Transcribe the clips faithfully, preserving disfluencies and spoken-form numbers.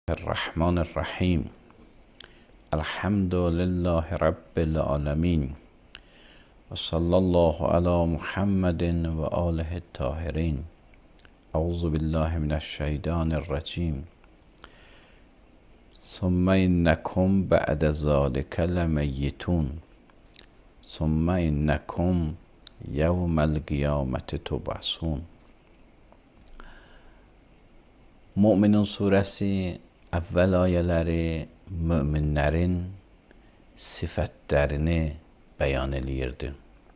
الرحمن الرحیم. الحمد لله رب العالمین و صلی الله علی محمد و آله الطاهرین. اعوذ بالله من الشیطان الرجیم. ثم انکم بعد ذلک لمیتون ثم انکم یوم القیامة تبعثون. Möminun surəsi əvvəl ayələri möminlərin sifətlərini bəyan eləyirdi.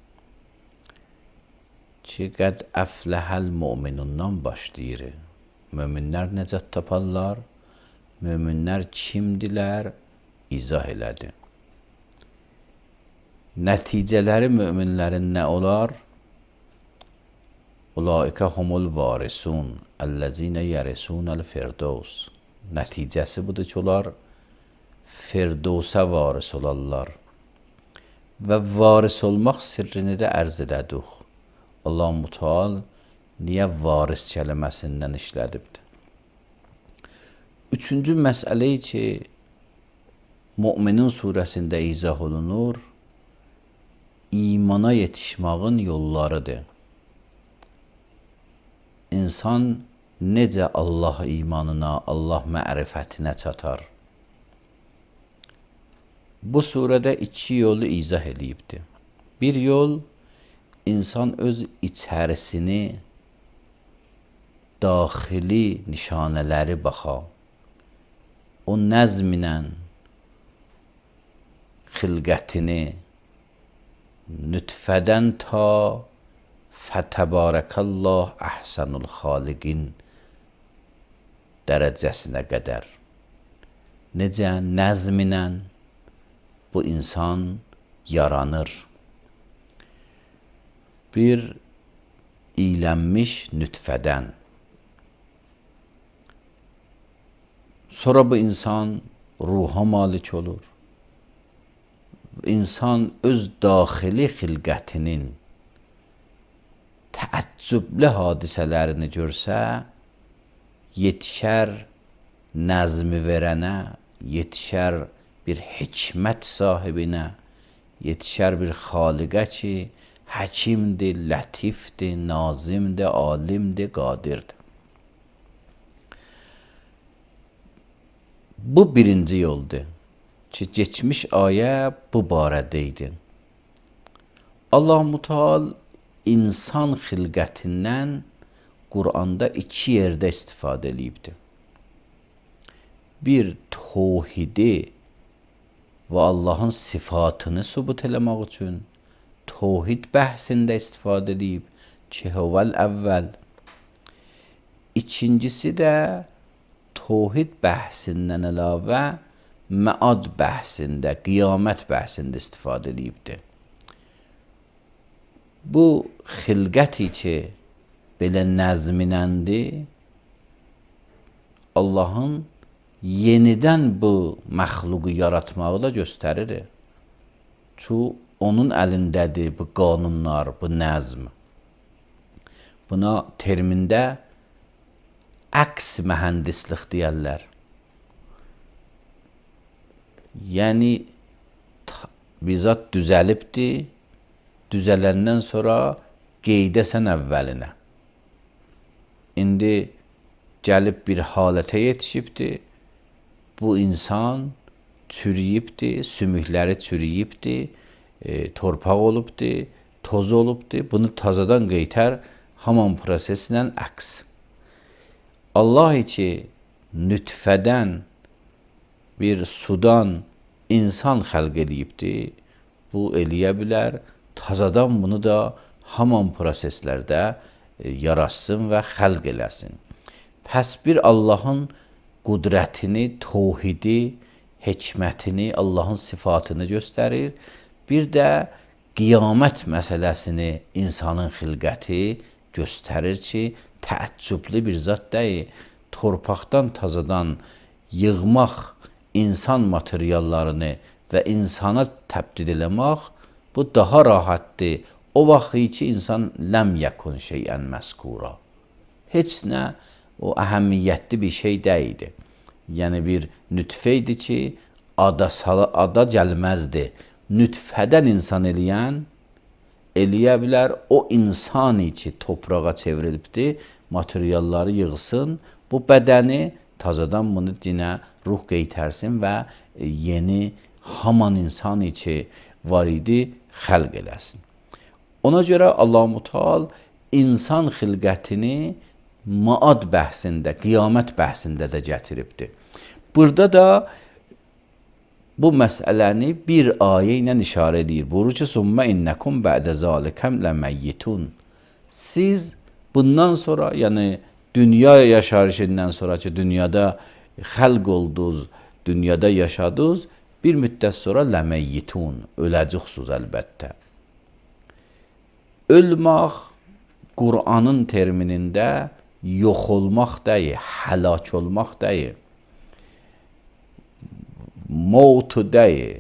Ki, qəd əfləhəl möminundan başlayır. Möminlər necət taparlar? Möminlər kimdilər? İzah elədi. Nəticələri möminlərin nə olar? Ulaikə humul varisun əlləzinə yərisunəl firdevs. Nəticəsi budur ki, onlar firdevsə varis olarlar. Və varis olmaq sirrini də ərz elədik. Allah Müteal niyə varis kəlməsindən işlədibdir? Üçüncü məsələ ki, Möminin surəsində izah olunur, imana yetişmağın yollarıdır. İnsan necə Allah imanına, Allah mərifətinə çatar? Bu surədə iki yolu izah edibdir. Bir yol, insan öz içərisini, daxili nişanələri baxa. O nəzminlə xilqətini nütfədən ta fətəbarəkallah əhsənul xaliqin dərəcəsinə qədər. Necə nəzminlə bu insan yaranır. Bir iylənmiş nütfədən. Sonra bu insan ruha malik olur. İnsan öz daxili xilqətinin təəccüblü hadisələrini görsə, yetişər nəzmi verənə, yetişər bir hikmət sahibinə, yetişər bir xaliqə ki, həkimdir, lətifdir, nazimdir, alimdir, qadirdir. Bu birinci yoldur ki, geçmiş ayə bu barədə idi. Allah Müteal insan xilqətindən Quranda iki yerdə istifadə edibdir. Bir, tövhidi və Allahın sifatını sübut eləmək üçün tövhid bəhsində istifadə edib ki, huvəl əvvəl. İkincisi də tövhid bəhsindən əlavə məad bəhsində, qiyamət bəhsində istifadə edibdir. Bu xilqəti ki, belə nəzminəndir, Allahın yenidən bu məxluqu yaratmağı da göstərir. Çünki onun əlindədir bu qanunlar, bu nəzm. Buna termində əks mühəndislik deyərlər. Yəni, bizat düzəlibdir, düzələndən sonra qeydəsən əvvəlinə. İndi gəlib bir halətə yetişibdir, bu insan çürüyübdir, sümükləri çürüyübdir, e, torpaq olubdur, toz olubdur, bunu tazadan qeytər haman proseslə əks. Allah ki, nütfədən, bir sudan insan xəlq eləyibdir, bu eləyə bilər, tazadan bunu da haman proseslərdə e, yaratsın və xəlq eləsin. Pəs bir Allahın qudrətini, tövhidi, hikmətini, Allahın sifatını göstərir. Bir də qiyamət məsələsini insanın xilqəti göstərir ki, təəccüblü bir zat deyil. Torpaqdan tazadan yığmaq insan materiallarını və insana təbdil eləmək, bu daha rahatdır. O vaxt ki, insan ləm yəkun şeyən məskura. Heç nə o əhəmiyyətli bir şey deyildi. Yəni bir nütfə idi ki, ada, ada gəlməzdi. Nütfədən insan eləyən eləyə bilər. O insani ki, toprağa çevrilibdir, materialları yığsın, bu bədəni tazadan bunu dinə ruh qeytərsin və yeni haman insani ki, var idi, xəlq eləsin. Ona görə Allah-u Teala insan xilqətini maad bəhsində, qiyamət bəhsində də gətiribdir. Burada da bu məsələni bir ayə ilə işarə edir. Buyurur ki, "Summa innakum ba'de zalikum lamayyitun." Siz bundan sonra, yəni dünya yaşayışından sonra ki, dünyada xəlq oldunuz, dünyada yaşadınız, bir müddət sonra lamayyitun, öləcəksiniz əlbəttə. Ölmək Qur'anın terminində yox olmaq deyil, həlak olmaq deyil. Mevtu deyil,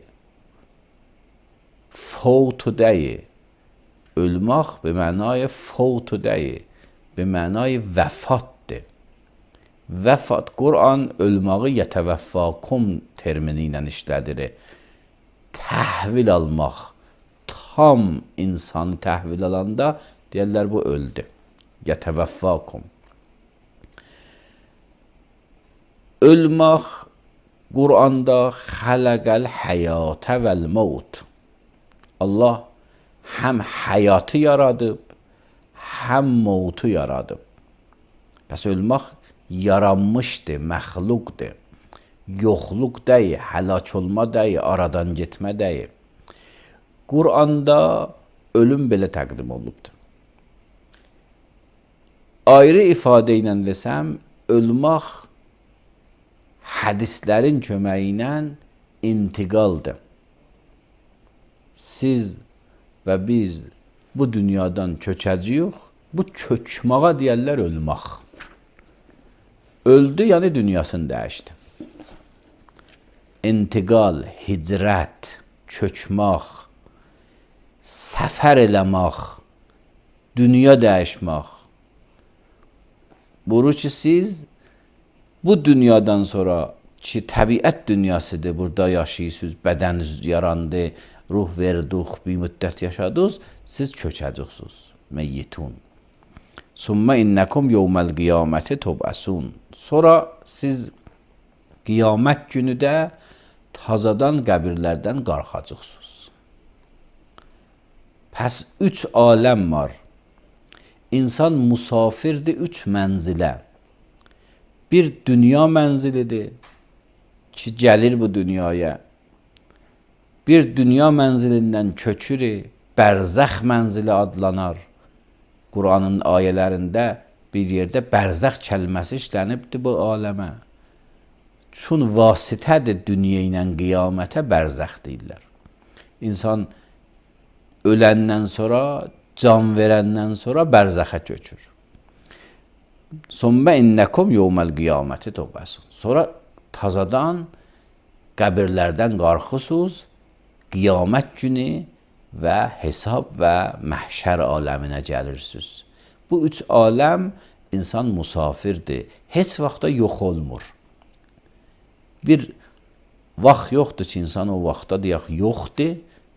fautu deyil. Ölmək be mənaya fautu deyil, be mənaya vəfatdır. Vəfat, Qur'an ölməyi yətəvəffakum termini ilə işlədir. Təhvil almaq, tam insanı təhvil alanda deyirlər bu öldü. Yətəvəffakum. Ölmək Qur'anda xələqəl həyatə vəl mevt. Allah həm həyatı yaradıb, həm mevtu yaradıb. Pəs ölmək yaranmışdır, məxluqdur. Yoxluq deyil, həlak olma deyil, aradan getmə deyil. Qur'anda ölüm belə təqdim olunubdur. Ayrı ifadə ilə desəm, ölmək hədislərin köməyi ilə intiqaldır. Siz və biz bu dünyadan köçəcəyik, bu köçməyə deyərlər ölmək. Öldü, yəni dünyasını dəyişdi. İntiqal, hicrət, köçmək, səfər eləmək, dünya dəyişmək. Buyurur ki, siz bu dünyadan sonra ki, təbiət dünyasıdır, burada yaşayırsınız, bədəniniz yarandı, ruh verdik, bir müddət yaşadınız, siz köçəcəksiniz. Meyyitun. Summa innakum yevmel qiyameti tub'asun. Sonra siz qiyamət günü də tazadan qəbirlərdən qalxacaqsınız. Pəs üç aləm var. İnsan musafirdir üç mənzilə. Bir dünya mənzilidir ki, gəlir bu dünyaya. Bir dünya mənzilindən köçür, bərzəx mənzili adlanar. Qur'anın ayələrində bir yerdə bərzəx kəlməsi işlənibdir bu aləmə. Çün vasitədir dünya ilə qiyamətə bərzəx deyirlər. İnsan öləndən sonra, can verəndən sonra bərzəxə köçür. Sonra innakum yevmel qiyaməti tub'asun. Sonra tazadan qəbirlərdən qalxırsınız, qiyamət günü və hesab və məhşər aləminə gəlirsiniz. Bu üç aləm insan musafirdir. Heç vaxtda yox olmur. Bir vaxt yoxdur ki, insan o vaxtda deyək yoxdur.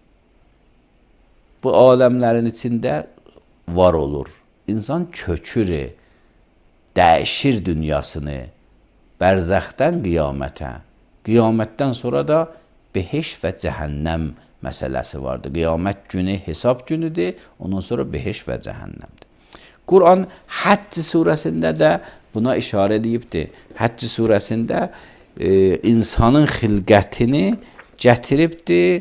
Bu aləmlərin içində var olur. İnsan köçür, dəyişir dünyasını. Bərzəxdən qiyamətə. Qiyamətdən sonra da beheş və cəhənnəm məsələsi vardır. Qiyamət günü hesab günüdür, ondan sonra beheş və cəhənnəmdir. Qur'an Həcc surəsində də buna işarə edibdir. Həcc surəsində e, insanın xilqətini gətiribdir,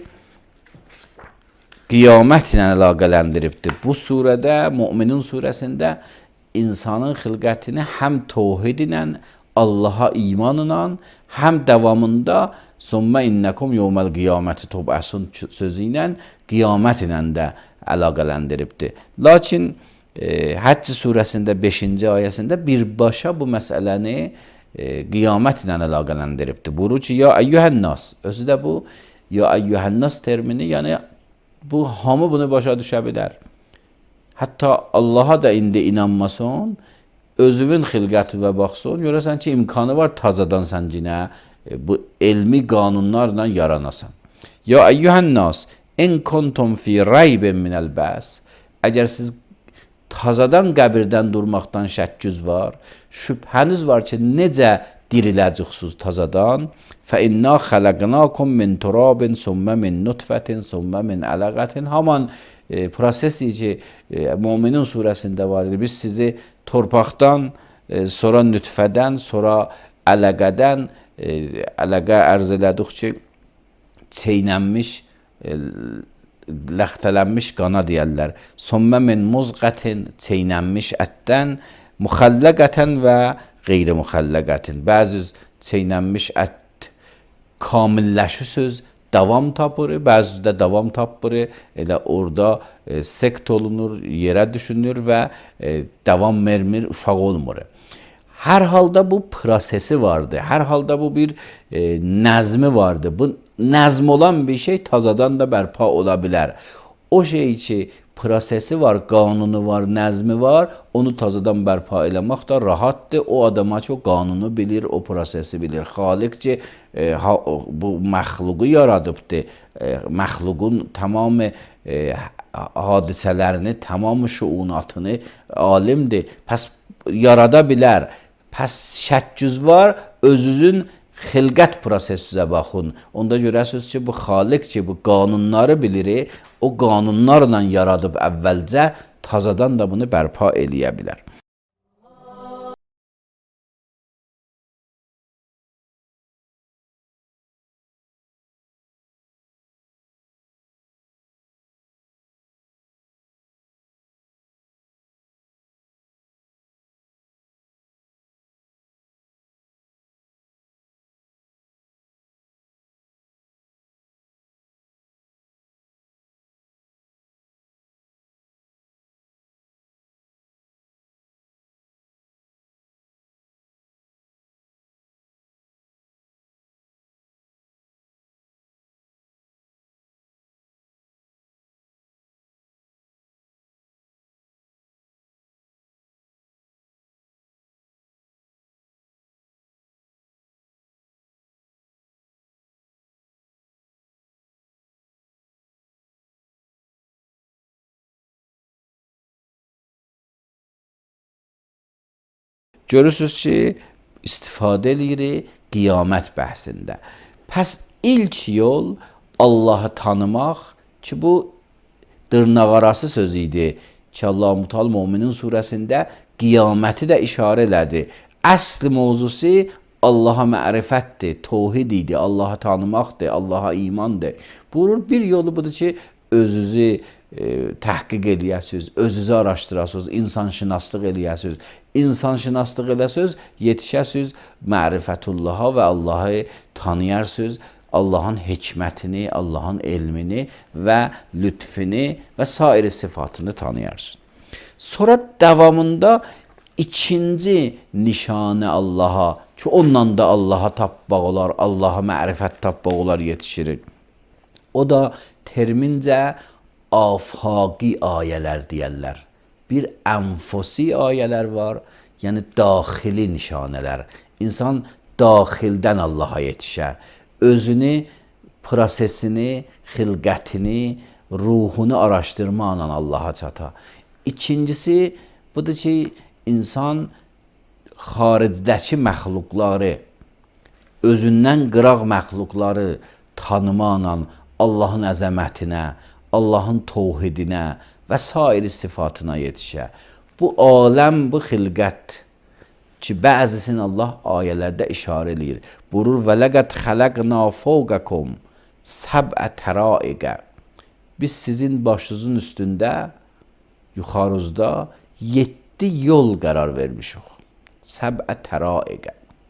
qiyamət ilə əlaqələndiribdir. Bu surədə, Möminin surəsində insanın xilqətini həm təvhid ilə, Allaha imanla, həm davamında Summa innakum yevmel qiyaməti tub'asun sözü ilə qiyamət ilə də əlaqələndiribdir. Lakin e, Həcc surəsində beşinci ayəsində birbaşa bu məsələni e, qiyamət ilə əlaqələndiribdir. Buyurur ki, ya əyyuhənnas, özü də bu ya əyyuhənnas termini, yəni bu hamı bunu başa düşə bilər. Hətta Allaha da indi inanmasın, özünün xilqəti və baxsın, görəsən ki, imkanı var tazadan sən yenə e, bu elmi qanunlarla yaranasan. Ya eyyuhən nas, in kuntum fi raybin minəl bəs. Əgər siz tazadan qəbirdən durmaqdan şəkküz var, şübhəniz var ki, necə diriləcəksiniz tazadan? Fə inna xələqnakum min turabin, sümmə min nutfətin, sümmə min ələqətin. Haman e, prosesi ki, e, Müminin surəsində var idi. Biz sizi torpaqdan, e, sonra nütfədən, sonra ələqədən, e, ələqə ərz elədik ki, çeynənmiş, e, ləxtələnmiş qana deyərlər. Sümmə min muzqətin, çeynənmiş ətdən, müxəlləqətən və qeyri-müxəlləqətin. Bəzi çeynənmiş ət kamilləşirsiniz, davam tapır, bəzi də davam tapır, elə orada e, sekt olunur, yerə düşünür və e, davam vermir, uşaq olmur. Hər halda bu prosesi vardı, hər halda bu bir e, nəzmi vardı. Bu nəzm olan bir şey tazadan da bərpa ola bilər. O şey ki, prosesi var, qanunu var, nəzmi var, onu tazadan bərpa eləmək də rahatdır. O adama ki, o qanunu bilir, o prosesi bilir. Xaliq ki, e, ha, bu məxluqu yaradıbdır. E, məxluqun tamamı e, hadisələrini, tamamı şuunatını alimdir. Pəs yarada bilər. Pəs şəkküz var, özünün xilqət prosesinə baxın. Onda görəsiniz ki, bu xaliq ki, bu qanunları bilir, o qanunlarla yaradıb əvvəlcə, tazadan da bunu bərpa eləyə bilər. Görürsünüz ki, istifadə edirik qiyamət bəhsində. Pəs ilk yol Allahı tanımaq ki, bu dırnaqarası söz idi ki, Allah-u Mutal Müminin surəsində qiyaməti də işarə elədi. Əsl mövzusu Allaha mərifətdir, tohid idi, Allahı tanımaqdır, Allaha imandır. Buyurur, bir yolu budur ki, özünüzü e, təhqiq eləyəsiniz, özünüzü araşdırasınız, insanşınaslıq eləyəsiniz. İnsanşınaslıq eləsiniz, yetişəsiniz mərifətullaha və Allahı tanıyarsınız, Allahın hikmətini, Allahın elmini və lütfini və sair sıfatını tanıyarsınız. Sonra davamında ikinci nişanə Allaha, ki onunla da Allaha tapmaq olar, Allaha mərifət tapmaq olar, yetişirir. O da termincə afaqi ayələr deyərlər. Bir ənfusi ayələr var, yəni daxili nişanələr. İnsan daxildən Allaha yetişə, özünü, prosesini, xilqətini, ruhunu araşdırmaqla Allaha çata. İkincisi, budur ki, insan xaricdəki məxluqları, özündən qıraq məxluqları tanımaqla Allahın əzəmətinə, Allahın tohidinə və sair sifatına yetişə. Bu aləm, bu xilqət ki, bəzisini Allah ayələrdə işarə edir. Buyurur, və ləqəd xələqnə fəvqəkum səb'ə təraiqə. Biz sizin başınızın üstündə, yuxarınızda yeddi yol qərar vermişik. Səb'ə təraiqə.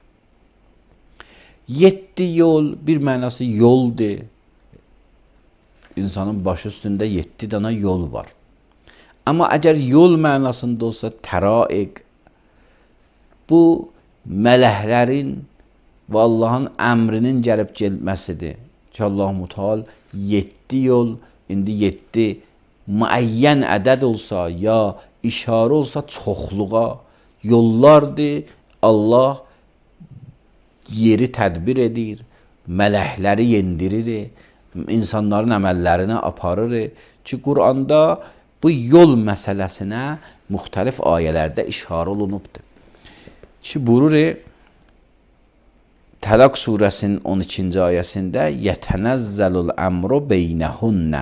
Yeddi yol, bir mənası yoldur. İnsanın başı üstündə yeddi dana yol var. Amma əgər yol mənasında olsa təraiq, bu mələklərin və Allahın əmrinin gəlib gəlməsidir. Ki, Allah-u Mutal yeddi yol, indi yeddi müəyyən ədəd olsa, ya işarə olsa çoxluğa, yollardır. Allah yeri tədbir edir, mələkləri yendirir, insanların əməllərini aparır ki, Quranda bu yol məsələsinə müxtəlif ayələrdə işarə olunubdur. Ki, buyurur, Təlaq surəsinin on ikinci ayəsində yətənəzzəlul əmru beynəhunnə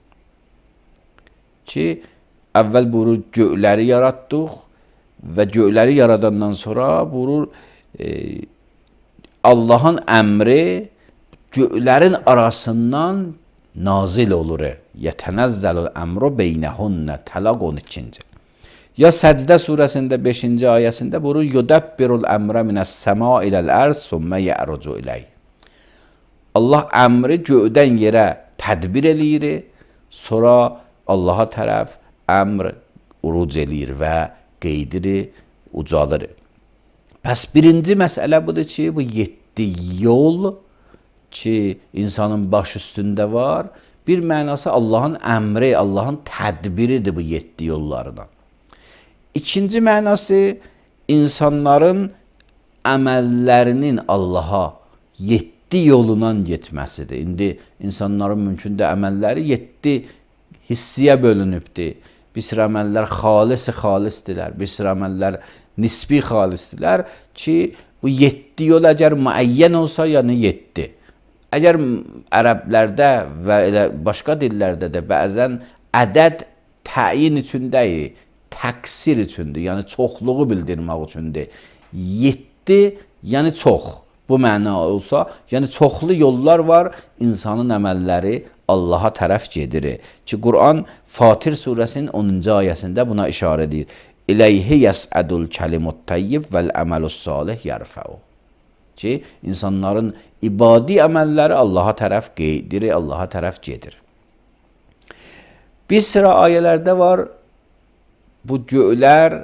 ki, əvvəl buyurur, göyləri yaratdıq və göyləri yaradandan sonra buyurur, e, Allahın əmri göylərin arasından nazil olur. Yətənəzzəlul əmru beynəhunnə. Təlaq on ikinci. Ya Səcdə surəsində beşinci ayəsində buyurur, yudabbirul əmrə minəs-səma iləl-ərz sümmə yə'rucu iləyh. Allah əmri göydən yerə tədbir eləyir, sonra Allaha tərəf əmr uruc eləyir və qeydir, ucalır. Pəs birinci məsələ budur ki, bu yeddi yol ki, insanın baş üstündə var, bir mənası Allahın əmri, Allahın tədbiridir bu yeddi yollardan. İkinci mənası insanların əməllərinin Allaha yeddi yolundan getməsidir. İndi insanların mümkün də əməlləri yeddi hissiyə bölünübdir. Bir sıra əməllər xalisi xalisdirlər, bir sıra əməllər nisbi xalisdirlər ki, bu yeddi yol əgər müəyyən olsa, yəni yeddi. Əgər ərəblərdə və elə başqa dillərdə də bəzən ədəd təyin üçündəyir, təksir üçündür, yəni çoxluğu bildirmək üçündür. Yeddi, yəni çox. Bu məna olsa, yəni çoxlu yollar var, insanın əməlləri Allaha tərəf gedir. Ki, Quran Fatir surəsinin onuncu ayəsində buna işarə edir. İləyhi yəsədul kəlimut təyyib vəl əməlus salih yərfəu. Ki, insanların ibadi əməlləri Allaha tərəf gedir, Allaha tərəf gedir. Bir sıra ayələrdə var, bu göylər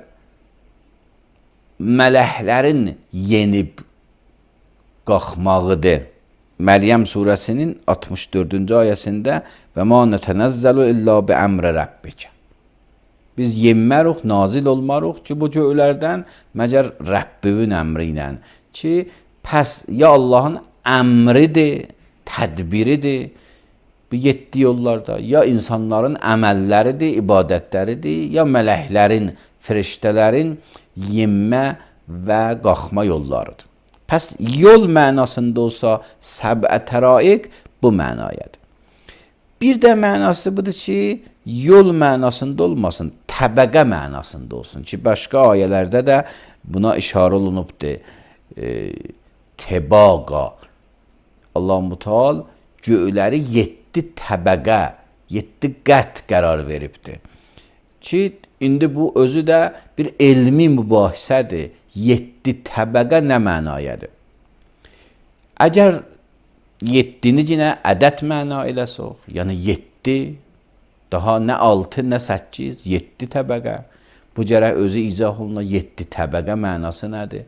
mələklərin yenib qalxmağıdır. Məryəm surəsinin altmış dördüncü ayəsində və ma nətənəzzəlu illə bi əmri rəbbikə. Biz yenməruq, nazil olmaruq ki, bu göylərdən məgər Rəbbivin əmri ilə ki, pəs ya Allahın əmridir, tədbiridir, bu yeddi yollarda, ya insanların əməlləridir, ibadətləridir, ya mələklərin, firiştələrin yenmə və qalxma yollarıdır. Pəs yol mənasında olsa səbə təraiq bu mənayədir. Bir də mənası budur ki, yol mənasında olmasın, təbəqə mənasında olsun ki, başqa ayələrdə də buna işarə olunubdur. E, tebaqa. Allah-u Teala göyləri yeddi təbəqə, yeddi qət qərar veribdir. Ki, indi bu özü də bir elmi mübahisədir. Yeddi təbəqə nə mənayədir? Əgər yeddini yine ədəd məna eləsək, yəni yeddi, daha nə altı, nə səkkiz, yeddi təbəqə. Bu gərək özü izah oluna yeddi təbəqə mənası nədir?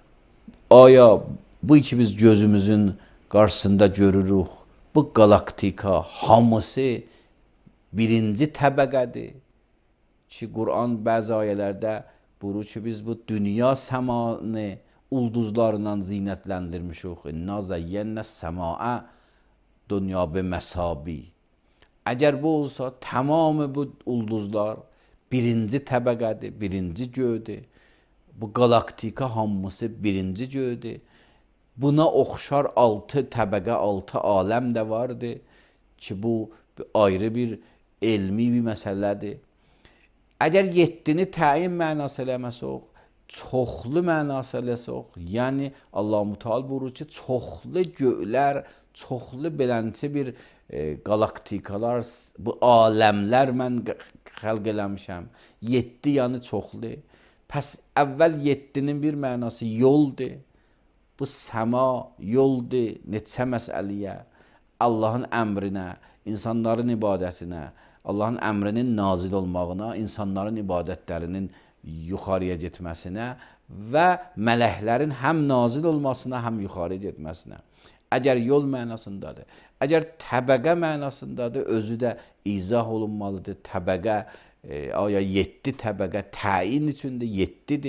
Aya bu ki biz gözümüzün qarşısında görürük, bu galaktika hamısı birinci təbəqədir ki, Quran bəzi ayələrdə buyurur ki, biz bu dünya səmanı ulduzlarla zinətləndirmişik. İnna zeyyennə səmaə dünya bi məsabi. Əgər bu olsa, tamamı bu ulduzlar birinci təbəqədir, birinci göydür. Bu galaktika hamısı birinci göydür. Buna oxşar altı təbəqə, altı aləm də vardır ki, bu ayrı bir elmi bir məsələdir. Əgər yeddini təyin mənası eləməsək, çoxlu mənası eləsək, yəni Allah-u Teala buyurur ki, çoxlu göylər, çoxlu belənçi bir e, galaktikalar, bu aləmlər mən xəlq eləmişəm. Yeddi yəni çoxlu. Pəs əvvəl yeddinin bir mənası yoldur. Bu səma yoldur, neçə məsələyə, Allahın əmrinə, insanların ibadətinə, Allahın əmrinin nazil olmağına, insanların ibadətlərinin yuxarıya getməsinə və mələklərin həm nazil olmasına, həm yuxarıya getməsinə. Əgər yol mənasındadır, əgər təbəqə mənasındadır, özü də izah olunmalıdır. Təbəqə, e, aya yeddi təbəqə təyin üçündə yeddidir.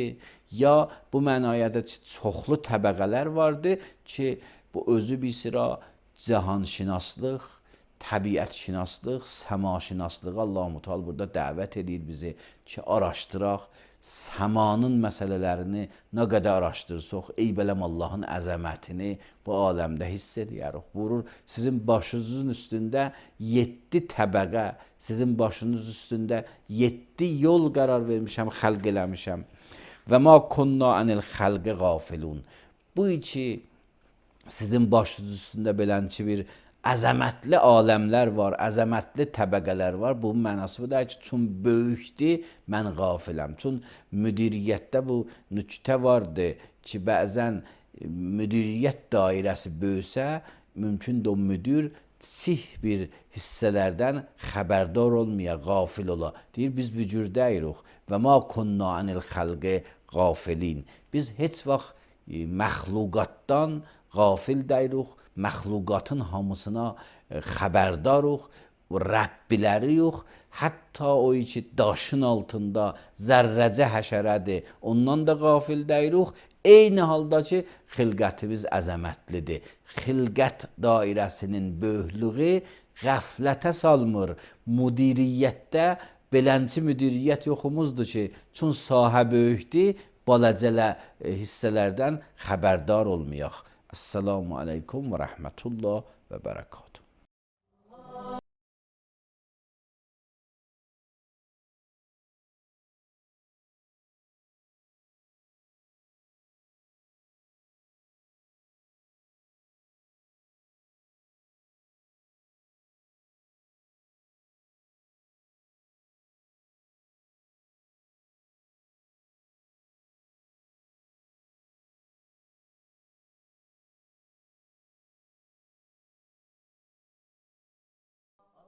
ya bu mənaya da çoxlu təbəqələr vardı ki, bu özü bir sıra cahanşünaslıq, təbiətşünaslıq, səmaşünaslığı Allah-u Teala burada dəvət edir bizi ki, araşdıraq, səmanın məsələlərini nə qədər araşdırsaq, eybələm Allahın əzəmətini bu aləmdə hiss edərik. Buyurur, sizin başınızın üstündə yeddi təbəqə, sizin başınız üstündə yeddi yol qərar vermişəm, xəlq eləmişəm. Və ma kunna anil xəlqi qafilun. Bu iki sizin başınız üstündə belənçi bir əzəmətli aləmlər var, əzəmətli təbəqələr var. Bu mənası budur ki, çün böyükdür, mən qafiləm. Çün müdiriyyətdə bu nüktə vardır ki, bəzən müdiriyyət dairəsi böyüsə, mümkündür o müdir sih bir hissələrdən xəbərdar olmaya, qafil ola. Deyir, biz bu cür deyirik. Və ma kunna anil xəlqi qafilin. Biz heç vaxt məxluqatdan qafil deyirik, məxluqatın hamısına xəbərdarıq, Rəbbiləri yox, hətta o ki daşın altında zərrəcə həşərədir, ondan da qafil deyirik. Eyni halda ki, xilqətimiz əzəmətlidir. Xilqət dairəsinin böyüklüyü qəflətə salmır. Müdiriyyətdə belənçi müdiriyyət yoxumuzdur ki, çün sahə böyükdür, balacələ hissələrdən xəbərdar olmayaq. Esselamu aleykum və rəhmətullah və bərəkatuhu.